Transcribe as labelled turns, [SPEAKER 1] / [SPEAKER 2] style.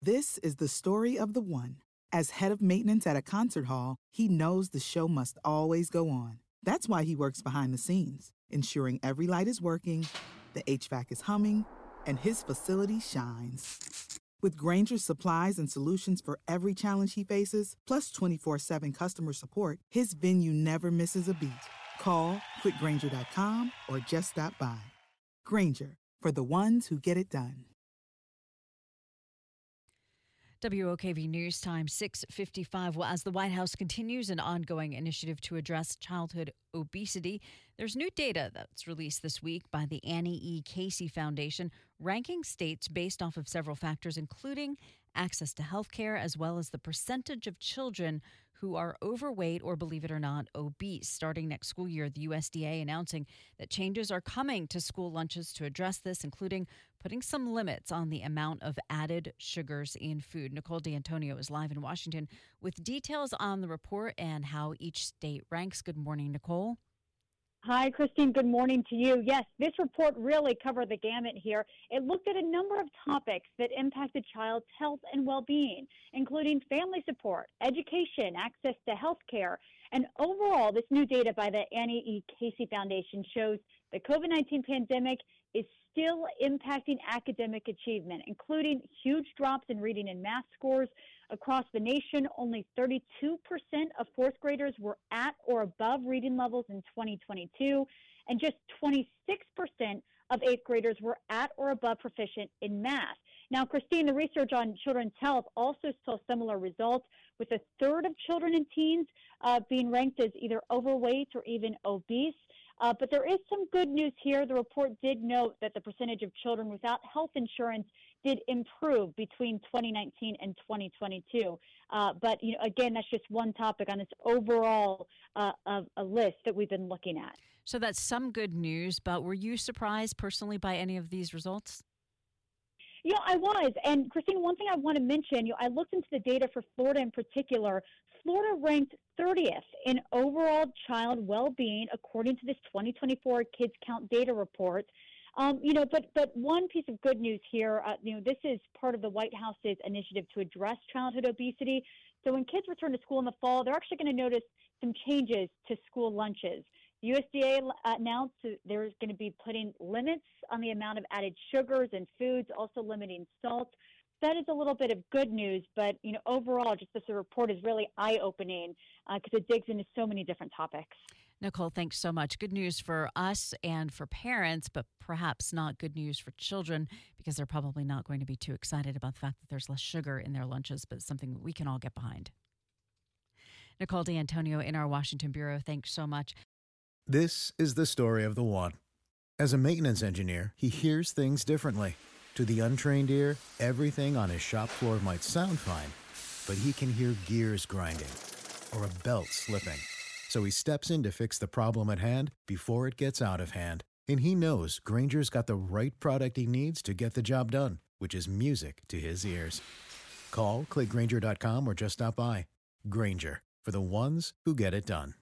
[SPEAKER 1] This is the story of the one. As head of maintenance at a concert hall, he knows the show must always go on. That's why he works behind the scenes, ensuring every light is working, the HVAC is humming, and his facility shines. With Grainger's supplies and solutions for every challenge he faces, plus 24/7 customer support, his venue never misses a beat. Call quickgrainger.com or just stop by. Grainger, for the ones who get it done.
[SPEAKER 2] WOKV News Time 6:55. Well, as the White House continues an ongoing initiative to address childhood obesity, there's new data that's released this week by the Annie E. Casey Foundation, ranking states based off of several factors, including access to health care, as well as the percentage of children who are overweight or, believe it or not, obese. Starting next school year, the USDA announcing that changes are coming to school lunches to address this, including putting some limits on the amount of added sugars in food. Nicole D'Antonio is live in Washington with details on the report and how each state ranks. Good morning, Nicole.
[SPEAKER 3] Hi, Christine. Good morning to you. Yes, this report really covered the gamut here. It looked at a number of topics that impact a child's health and well-being, including family support, education, access to health care. And overall, this new data by the Annie E. Casey Foundation shows the COVID-19 pandemic is still impacting academic achievement, including huge drops in reading and math scores. Across the nation, only 32% of fourth graders were at or above reading levels in 2022, and just 26% of eighth graders were at or above proficient in math. Now, Christine, the research on children's health also saw similar results, with a third of children and teens being ranked as either overweight or even obese. But there is some good news here. The report did note that the percentage of children without health insurance did improve between 2019 and 2022. But, again, that's just one topic on this overall a list that we've been looking at.
[SPEAKER 2] So that's some good news, but were you surprised personally by any of these results?
[SPEAKER 3] I was. And, Christine, one thing I want to mention, I looked into the data for Florida in particular. Florida ranked 30th in overall child well-being, according to this 2024 Kids Count data report. But one piece of good news here, this is part of the White House's initiative to address childhood obesity. So when kids return to school in the fall, they're actually going to notice some changes to school lunches. The USDA announced that there's going to be putting limits on the amount of added sugars in foods, also limiting salt. That is a little bit of good news, but overall, just this report is really eye-opening because it digs into so many different topics.
[SPEAKER 2] Nicole, thanks so much. Good news for us and for parents, but perhaps not good news for children because they're probably not going to be too excited about the fact that there's less sugar in their lunches, but it's something we can all get behind. Nicole D'Antonio in our Washington Bureau, thanks so much.
[SPEAKER 4] This is the story of the one. As a maintenance engineer, he hears things differently. To the untrained ear, everything on his shop floor might sound fine, but he can hear gears grinding or a belt slipping. So he steps in to fix the problem at hand before it gets out of hand. And he knows Grainger's got the right product he needs to get the job done, which is music to his ears. Call, click Grainger.com, or just stop by. Grainger, for the ones who get it done.